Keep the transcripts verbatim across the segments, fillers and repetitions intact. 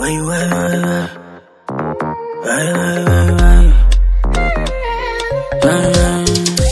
Why, why, why, why? Why, why, why, why? Why, why?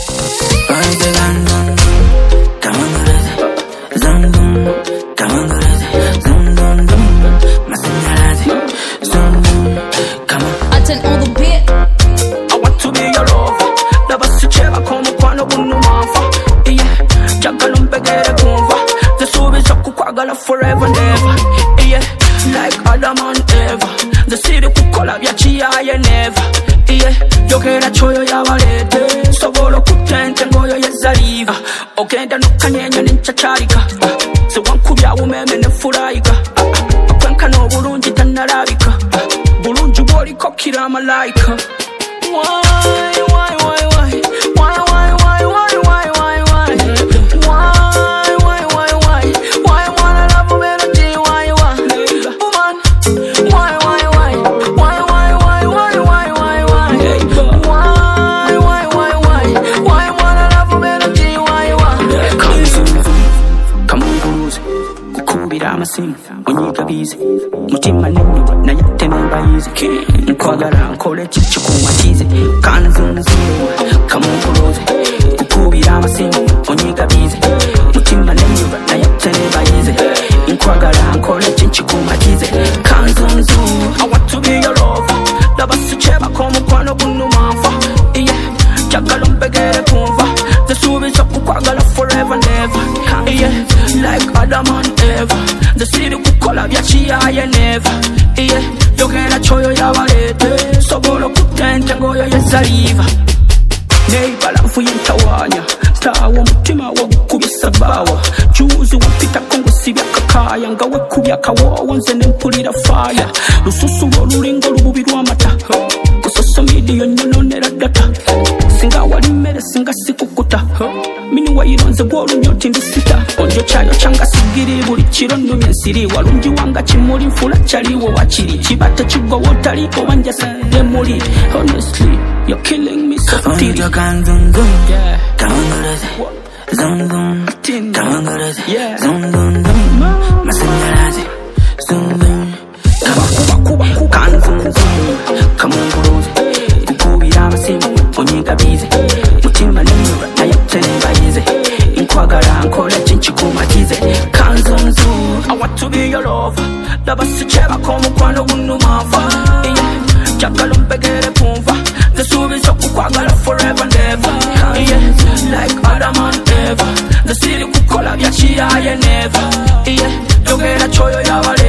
Why the gun, dum, dum? Come on, girl. Zum, dum. Come on, girl. Zum, dum, dum. Masingalade. Zum, dum. Come on. I turn on the beat. I want to be your lover. Lava si cheva como quando bunu mafa. Yeah. Jagala umpegere kumva. The soul is kukwagala forever and ever. Yeah. Like Adam and Eva. The city kukola vyachiya ye never. Yeah. Yokera choyo ya walete. Sobolo kutente ngoyo ye zaliva. Ogenda nukanyenya ninchacharika. Se wankubya umeme nefurayika. Akwenka no bulungi tanalabika. Bulungi bwoliko kira malaika. Why, why, why, why? Why, why, why, why, why, why, why? Why, why, why, why? Why wanna love a melody? Why, why? Woman, why, why, why? Why, why, why, why, why, why, why? Why, why, why, why? Why wanna love a melody? Why, why? Come soon, come on, cruise. Kukubira amasimu, onyigabize. Mutima nenyuba, nayate nembayize. Nkwagala nkole chichikumatize. Kanzunzu, kamukuloze. Kukubira amasimu, onyigabize. Mutima nenyuba, nayate nembayize. Nkwagala nkole chichikumatize. Kanzunzu, I want to be your lover. Lava si cheva como kwano bunu mafa. Yeah, jagala umpegere kumva. The soul is kukwagala forever and ever. Yeah, like Adam and Eva. The city kukola vyachiya ye never. Yeah, yogera choyo ya walete. Sobolo kutente ngoyo ye zaliva. Neibalafu yentawanya. Tawa mutima wa gukubisa bawa. Juzi wapita kongo sibya kakaya. Ngawe kubya kawowo nze nempulira fire. Lususu olulingo lububi lwamata. Kusoso midiyo nyononera data. Singa wali mere singa sikukuta. Mini wayironze gwolunyoti ndisita. Onjo chayo changa sigiri buli kiro nnumye nsiri. Walungi wanga kimuli nfula chaliwo wakiri. Chibata chigwa wotali obanja semuli. Honestly, you're killing me softly. Onjo kanzunzun, kamangaraze. Zum zum, kamangaraze. Zum zum zum, masangaraze. Zum zum, kamangaraze. Kanzunzun, kamangaraze. Kukubira amasimu, onyigabize. Mutima nenyuba, nayate nembayize. Nkwagala nkole chinchikumatize. Kanzunzu, I want to be your lover. Lava si cheva como kwano bunu mafa. Yeah, jagala umpegere kumva. The soul is kukwagala forever and ever. Yeah, like Adam and Eva. The city kukola vyachiya ye never. Yeah, yogera choyo ya wale.